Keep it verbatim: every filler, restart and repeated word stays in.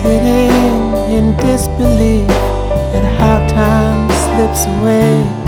sitting in disbelief at how time slips away.